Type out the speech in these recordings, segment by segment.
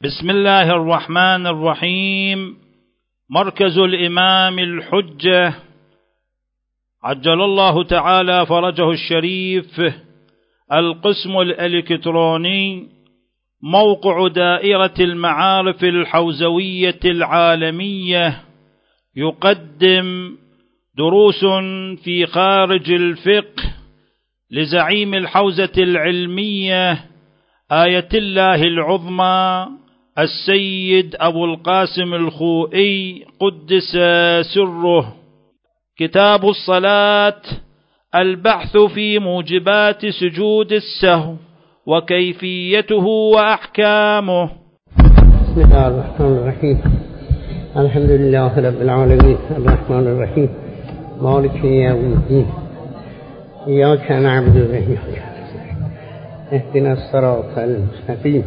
بسم الله الرحمن الرحيم. مركز الإمام الحجة عجل الله تعالى فرجه الشريف، القسم الإلكتروني، موقع دائرة المعارف الحوزوية العالمية، يقدم دروس في خارج الفقه لزعيم الحوزة العلمية آية الله العظمى السيد أبو القاسم الخوئي قدس سره. كتاب الصلاة، البحث في موجبات سجود السهو وكيفيته وأحكامه. بسم الله الرحمن الرحيم. الحمد لله رب العالمين الرحمن الرحيم مالك يوم الدين، إياك نعبد وإياك نستعين، اهدنا الصراط المستقيم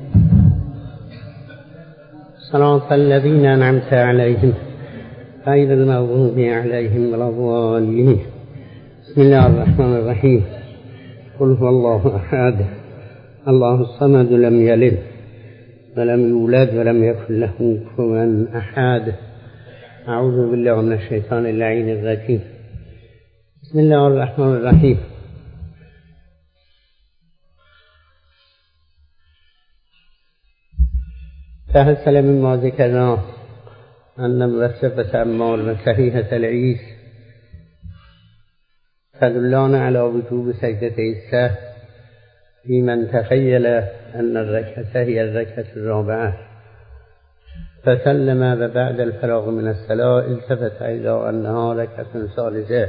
صراط الذين أنعمت عليهم غير المغضوب عليهم ولا الضالين. بسم الله الرحمن الرحيم. قل هو الله أحد الله الصمد لم يلد ولم يولد ولم يكن له كفوا أحد. أعوذ بالله من الشيطان اللعين الرجيم. بسم الله الرحمن الرحيم. فحصل مما ذكرنا أن مرتبة أمال وصحيحة العيس تدلان على وجوب سجدتي السهو في من تخيل أن الركعة هي الركعة الرابعة فسلم، وبعد الفراغ من الصلاة التفت إلى أنها ركعة ثالثة.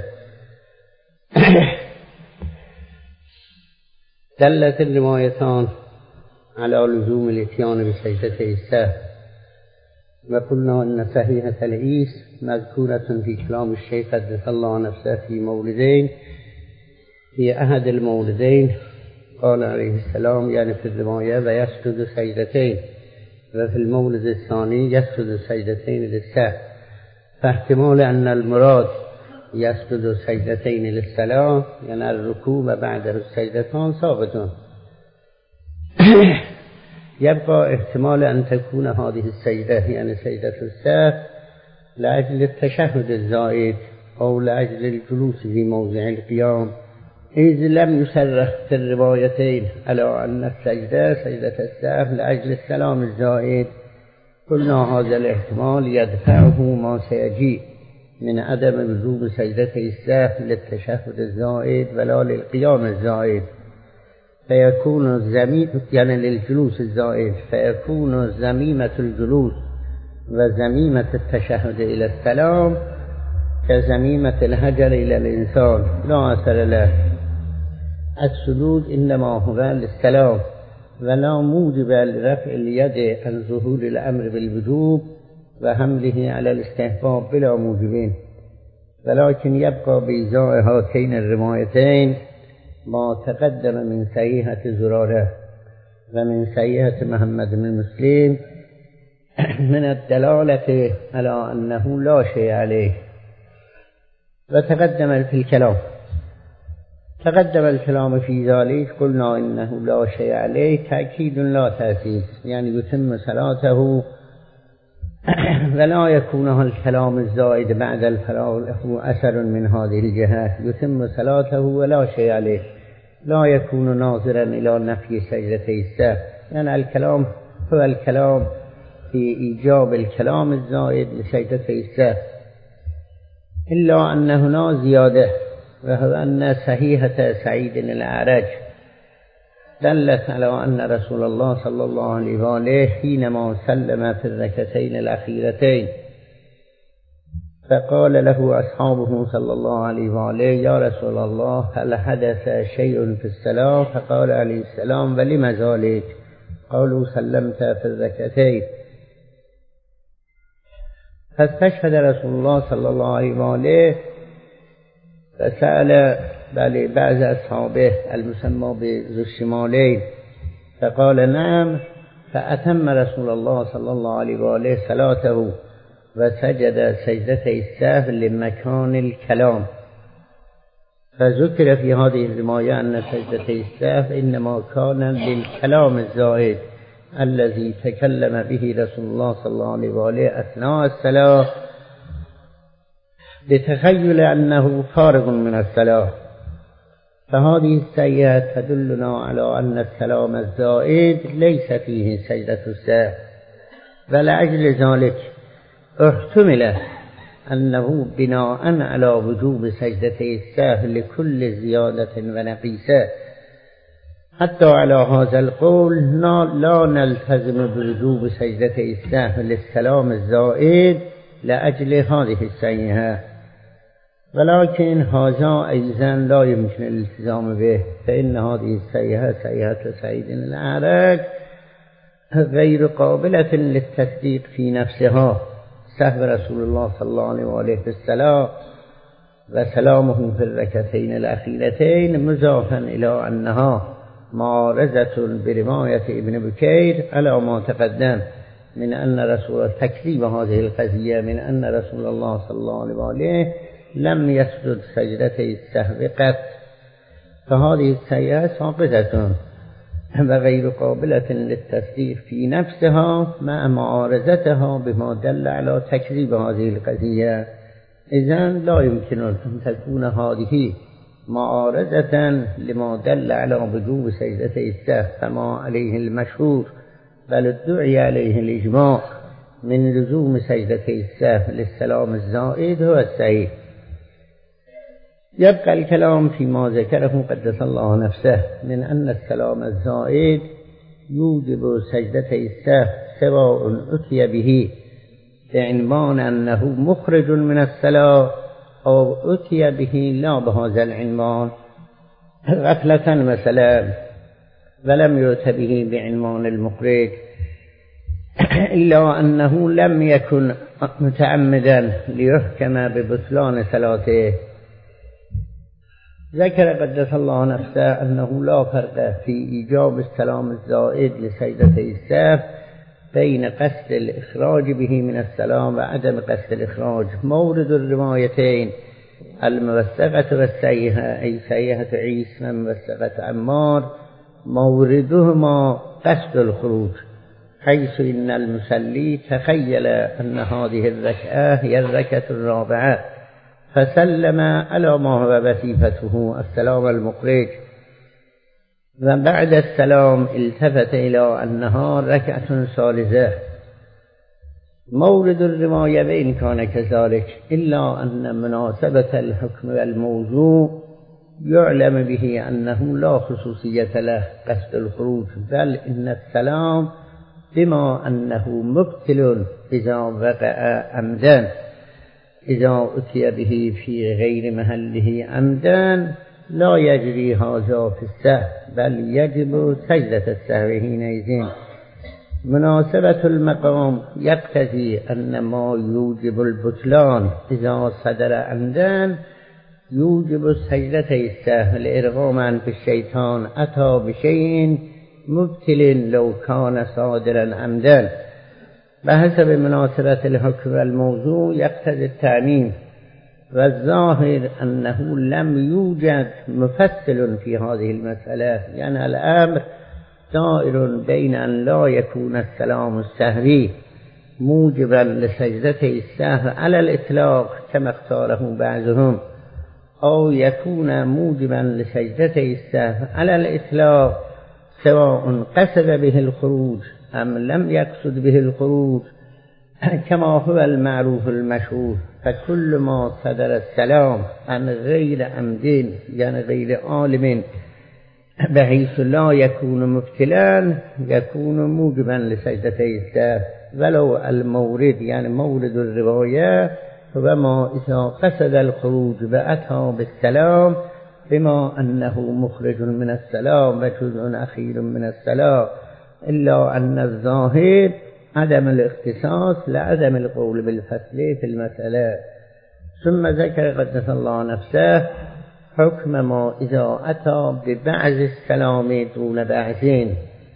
دلت الروايتان على لزوم الاتيان بسجدتي السهو، وقلنا أن صحيحة العيس مذكورة في كلام الشيخ قدس الله نفسه في مولدين. في أحد المولدين قال عليه السلام يعني في الرواية ويسجد سجدتين، وفي المولد الثاني يسجد سجدتين للسهو، فاحتمال أن المراد يسجد سجدتين للصلاة يعني الركوع وبعده السجدتان ثابتون. يبقى احتمال أن تكون هذه السجدة يعني سجدة السهو لأجل التشهد الزائد أو لأجل الجلوس في موضع القيام، إذ لم يصرح في الروايتين على أن السجدة سجدة السهو لأجل السلام الزائد. قلنا هذا الاحتمال يدفعه ما سيجيء من عدم وجوب سجدتي السهو للتشهد الزائد ولا للقيام الزائد، فيكون يعني للجلوس الزائد، فيكون زميمة الجلوس وزميمة التشهد إلى السلام كزميمة الهجر إلى الإنسان لا أثر له. السجود إنما هو للسلام ولا موجب لرفع اليد عن ظهور الأمر بالوجوب وحمله على الاستحباب بلا موجبين، ولكن يبقى بإزاء هاتين الروايتين ما تقدم من صحيحة زرارة ومن صحيحة محمد بن مسلم من الدلالة على أنه لا شيء عليه. وتقدم الكلام في ذلك. قلنا إنه لا شيء عليه تأكيد لا تأسيس، يعني يتم صلاته ولا يكون الكلام الزائد بعد الفراغ له أثر من هذه الجهة، يتم صلاته ولا شيء عليه، لا يكون ناظرا إلى نفي سجدتي السهو، يعني الكلام هو الكلام في إيجاب الكلام الزائد لسجدتي السهو، إلا أن هنا زيادة، وهو أن صحيحة سعيد الأعرج دلت على أن رسول الله صلى الله عليه وآله حينما سلم في الركعتين الأخيرتين فقال له أصحابه صلى الله عليه وآله يا رسول الله هل حدث شيء في الصلاة؟ فقال عليه السلام ولم ذلك؟ قالوا سلمت في الركعتين. فاستشهد رسول الله صلى الله عليه وآله فسأل بعض أصحابه المسمى بذو الشمالين فقال نعم، فأتم رسول الله صلى الله عليه وآله صلاته وسجد سجدتي السهو لمكان الكلام. فذكر في هذه الرواية أن سجدتي السهو إنما كان للكلام الزائد، الذي تكلم به رسول الله صلى الله عليه وآله أثناء الصلاة بتخيل أنه فارغ من الصلاة، فهذه السيئة تدلنا على أن السلام الزائد ليس فيه سجدة السهو، ولأجل ذلك احتمل أنه بناء على وجوب سجدتي السهو لكل زيادة ونقيصة. حتى على هذا القول لا نلتزم بوجوب سجدتي السهو للسلام الزائد لأجل هذه السيئة، ولكن هذا أيضا لا يمكن الالتزام به، فإن هذه السيئة سيئة سعيد الأعرج غير قابلة للتصديق في نفسها. سهو رسول الله صلى الله عليه وآله في الصلاة وسلامه في الركعتين الأخيرتين مضافا إلى أنها معارضة برواية ابن بكير على ما تقدم من أن رسول تكذيب هذه القضية من أن رسول الله صلى الله عليه وآله لم يسجد سجدتي السهو قط، فهذه السيئة ساقطة وغير قابلة للتصديق في نفسها مع معارضتها بما دل على تكذيب هذه القضية. إذن لا يمكن أن تكون هذه معارضة لما دل على وجوب سجدتي السهو كما عليه المشهور، بل ادعي عليه الإجماع من لزوم سجدتي السهو للسلام الزائد هو الصحيح. يبقى الكلام فيما ذكره قدس الله نفسه من أن السلام الزائد يوجب سجدتي السهو سواء أتي به بعنوان أنه مخرج من الصلاة أو أتي به لا بهذا العنوان غفلة مثلا ولم يؤت به بعنوان المخرج، إلا أنه لم يكن متعمدا ليحكم ببطلان صلاته. ذكر قدس الله نفسه أنه لا فرق في إيجاب السلام الزائد لسجدتي السهو بين قصد الإخراج به من السلام وعدم قصد الإخراج. مورد الروايتين الموثقة والسيئة أي سيئة عيسى وموثقة عمار موردهما قصد الخروج، حيث إن المصلي تخيل أن هذه الركعة هي الركعة الرابعة فسلم على ما هو وظيفته السلام المخرج، وبعد السلام التفت إلى أنها ركعة ثالثة. مورد الرواية وإن كان كذلك إلا أن مناسبة الحكم والموضوع يعلم به أنه لا خصوصية له قصد الخروج، بل إن السلام بما أنه مبتل إذا وقع عمدا، إذا أتي به في غير محله عمدا لا يجري هذا في السهو بل يجب سجدة السهو حينئذ. مناسبة المقام يقتضي أن ما يوجب البطلان إذا صدر عمدا يوجب سجدتي السهو لإرغاما في الشيطان أتى بشيء مبتل لو كان صادرا عمدا. بحسب مناسبة الحكم والموضوع يقتضي التعميم، والظاهر أنه لم يوجد مفصل في هذه المسألة، يعني الأمر دائر بين أن لا يكون السلام السهوي موجبا لسجدتي السهو على الإطلاق كما اختاره بعضهم، أو يكون موجبا لسجدتي السهو على الإطلاق سواء قصد به الخروج أم لم يقصد به الخروج كما هو المعروف المشهور. فكل ما صدر السلام عن غير عمد يعني غير عالم بحيث لا يكون مبتلا يكون موجبا لسجدتي السهو، ولو المورد يعني مورد الرواية هو ما إذا قصد الخروج وأتى بالسلام بما أنه مخرج من السلام وجزء أخير من السلام، إلا أن الظاهر عدم الاختصاص لعدم القول بالفصل في المسألة. ثم ذكر قدس الله نفسه حكم ما إذا أتى ببعض السلام دون بعضين،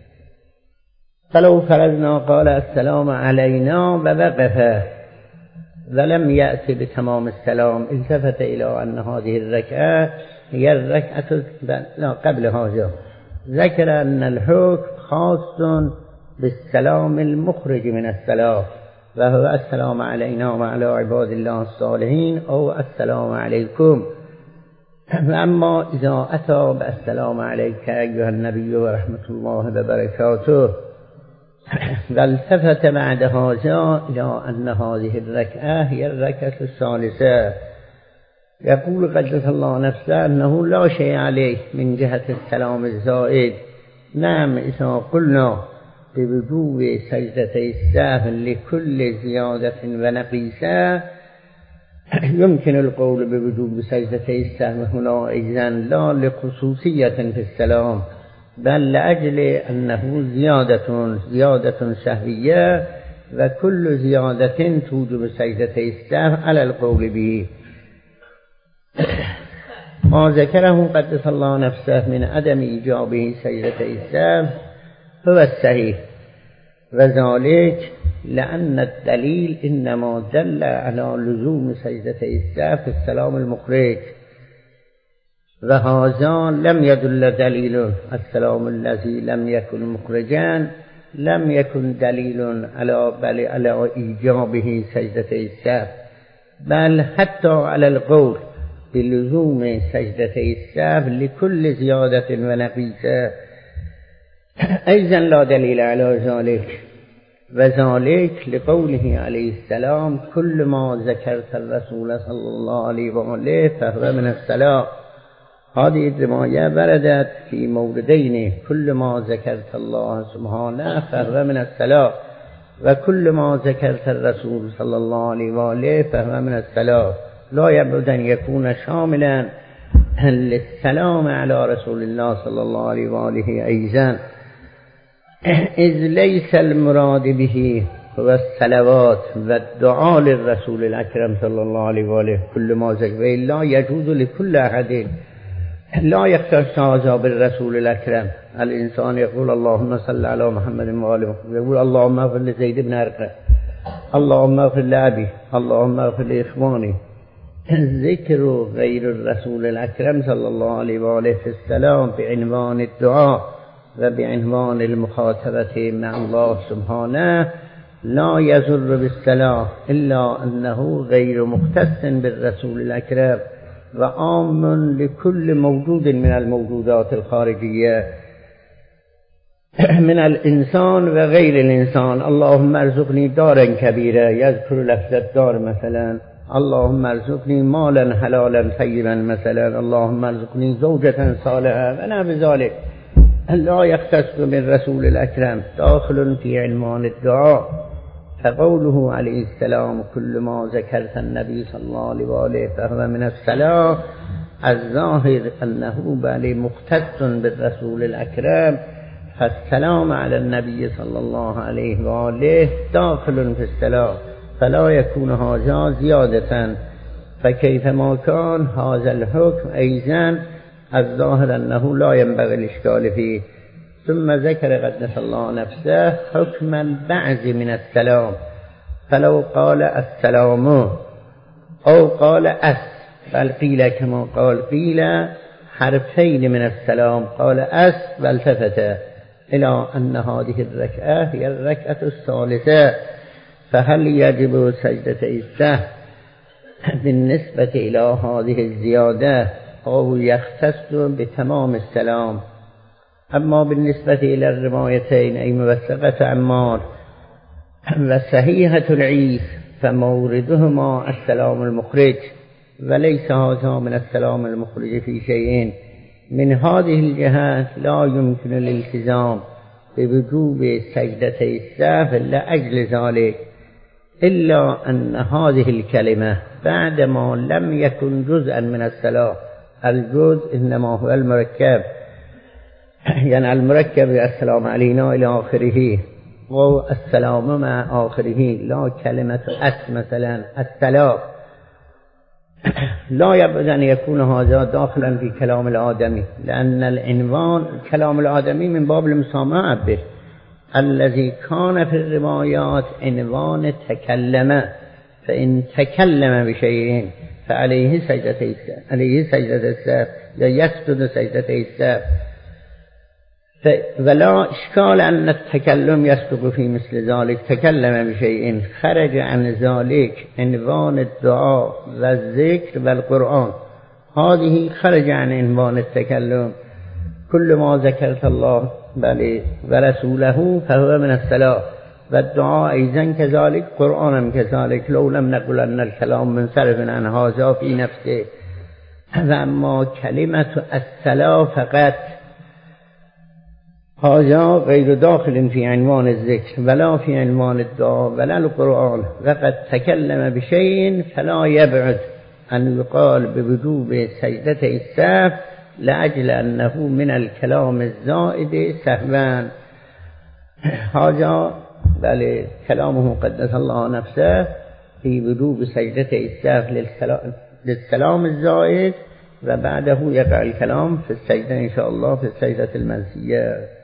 فلو فرضنا قال السلام علينا ووقف ولم يأتي بتمام السلام التفت إلى أن هذه الركعة هي الركعة قبل هذا، ذكر أن الحكم خاص بالسلام المخرج من الصلاة وهو السلام علينا وعلى عباد الله الصالحين أو السلام عليكم. اما اذا اتى بالسلام عليك ايها النبي ورحمة الله وبركاته والتفت بعد هذا الى ان هذه الركعة هي الركعة الثالثة، يقول قدس الله نفسه انه لا شيء عليه من جهة السلام الزائد. نعم اذا قلنا بوجوب سجدتي السهو لكل زيادة ونقيصة يمكن القول بوجوب سجدتي السهو هنا أيضا لا لخصوصية في السلام بل لأجل أنه زيادة سهوية وكل زيادة توجب سجدتي السهو على القول به. ما ذكره قدس الله نفسه من عدم إيجابه سجدتي السهو هو الصحيح، وذلك لأن الدليل إنما دل على لزوم سجدتي السهو في السلام المخرج، وهذا لم يدل دليل السلام الذي لم يكن مخرجا لم يكن دليل على إيجابه سجدتي السهو، بل حتى على القول بلزوم سجدتي السهو لكل زيادة ونقيصة أيضا لا دليل على ذلك، وذلك لقوله عليه السلام كل ما ذكرت الرسول صلى الله عليه وآله فهو من الصلاة. هذه الرواية وردت في موردين، كل ما ذكرت الله سبحانه فهو من الصلاة، وكل ما ذكرت الرسول صلى الله عليه وآله فهو من الصلاة. لا يبعد أن يكون شاملا للسلام على رسول الله صلى الله عليه وآله أيضا، إذ ليس المراد به هو الصلوات والدعاء للرسول الأكرم صلى الله عليه وآله كل ما ذكر، إلا يجوز لكل أحد لا يختص هذا بالرسول الأكرم. الإنسان يقول اللهم صل على محمد وآله محمد، يقول اللهم اغفر لزيد بن أرقم، اللهم اغفر لأبي، اللهم اغفر لإخواني. ذكر غير الرسول الأكرم صلى الله عليه وآله في السلام بعنوان الدعاء وبعنوان المخاطبة مع الله سبحانه لا يضر بالصلاة، إلا أنه غير مختص بالرسول الأكرم وعام لكل موجود من الموجودات الخارجية من الإنسان وغير الإنسان. اللهم ارزقني دارا كبيرة، يذكر لفظ الدار مثلا. اللهم ارزقني مالا حلالا طيبا مثلا. اللهم ارزقني زوجة صالحة ونحو ذلك. لا يختص بالرسول الأكرم، داخل في عنوان الدعاء. فقوله عليه السلام كل ما ذكرت النبي صلى الله عليه وآله فهو من الصلاة، الظاهر أنه بل مختص بالرسول الأكرم، فالسلام على النبي صلى الله عليه وآله داخل في الصلاة، فلا يكون هذا زيادة. فكيفما كان هذا الحكم أيضا الظاهر أنه لا ينبغي الإشكال فيه. ثم ذكر قدس الله نفسه حكم البعض من السلام، فلو قال السلام أو قال بل قيل كما قيل حرفين من السلام، قال والتفت إلى أن هذه الركعة هي الركعة الثالثة، فهل يجب سجدتي السهو بالنسبة إلى هذه الزيادة أو يختص بتمام السلام؟ أما بالنسبة إلى الروايتين أي موثقة عمار وصحيحة العيس فموردهما السلام المخرج، وليس هذا من السلام المخرج في شيء. من هذه الجهات لا يمكن الالتزام بوجوب سجدتي السهو لأجل ذلك، إلا أن هذه الكلمة بعدما لم يكن جزءا من الصلاة، الجزء إنما هو المركب، يعني المركب السلام علينا إلى آخره، والسلام مع آخره، لا كلمة مثلا السلام. لا يبعد أن يكون هذا داخلا في كلام الآدمي، لأن العنوان كلام الآدمي من باب المسامعة به، الذي كان في الروايات عنوان تكلم، فإن تكلم بشيء فعليه سجدة السهو، يسجد سجدة السهو. ولا اشکال ان التکلم یصدق فی مثل ذلك تکلم بشیء خرج عن ذلك عنوان الدعاء و الذکر و القرآن هذه خرج عن عنوان التکلم كل ما ذكرت الله بله ورسوله فهو من الصلاة والدعاء أيضا كذلك قرآنا كذلك لو لم نقل أن الكلام منصرف عن هذا في نفسه وأما كلمة الصلاة فقط هذا غير داخل في عنوان الذكر ولا في عنوان الدعاء ولا القرآن وقد تكلم بشيء فلا يبعد أن يقال بوجوب سجدة السهو لأجل أنه من الكلام الزائد سهوا هذا بل كلامه قدس الله نفسه في وجوب سجدة السهو للسلام الزائد وبعده يقع الكلام في السجدة إن شاء الله في السجدة المنسية.